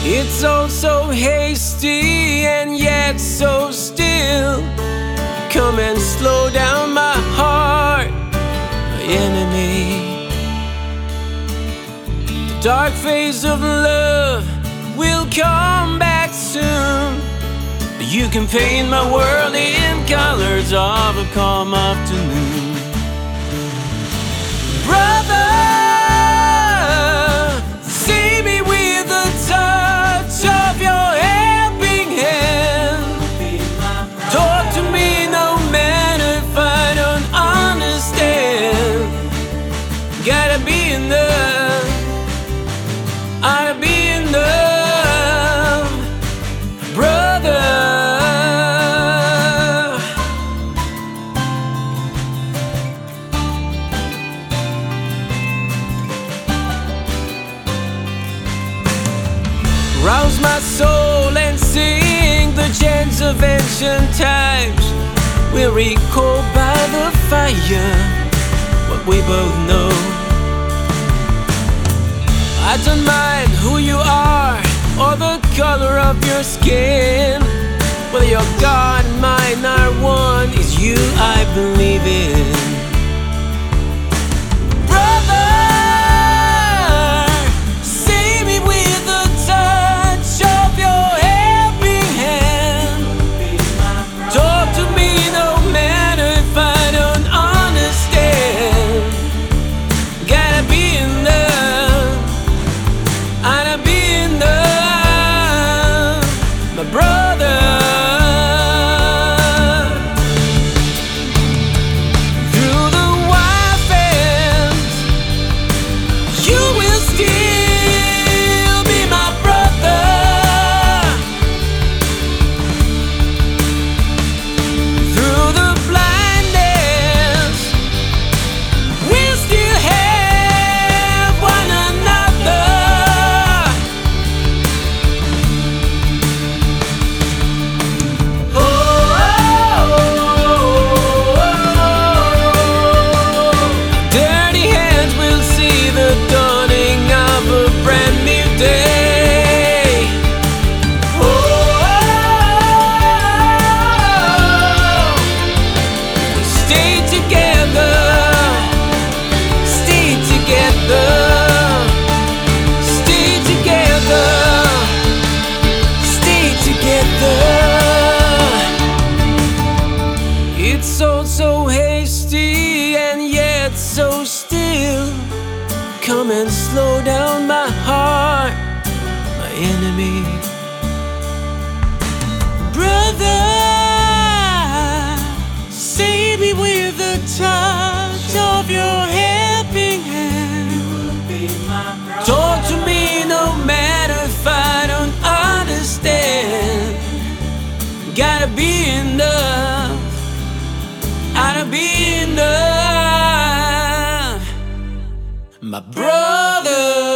It's all so hasty and yet so still. Come and slow down my heart, my enemy. The dark phase of love will come back soon. You can paint my world in colors of a calm afternoon. Brother, save me with the touch of your helping hand. Talk to me no matter if I don't understand. Gotta be enough, I'll be enough, brother. Rouse my soul and sing the chants of ancient times. We'll recall by the fire what we both know. I don't mind who you are or the color of your skin. Whether your God and mine are one, it's you I believe in. It's all so hasty and yet so still. Come and slow down my heart, my enemy. Brother, save me with the touch of your helping hand. Talk to me no matter if I don't understand. Gotta be enough, I'll be enough, my brother.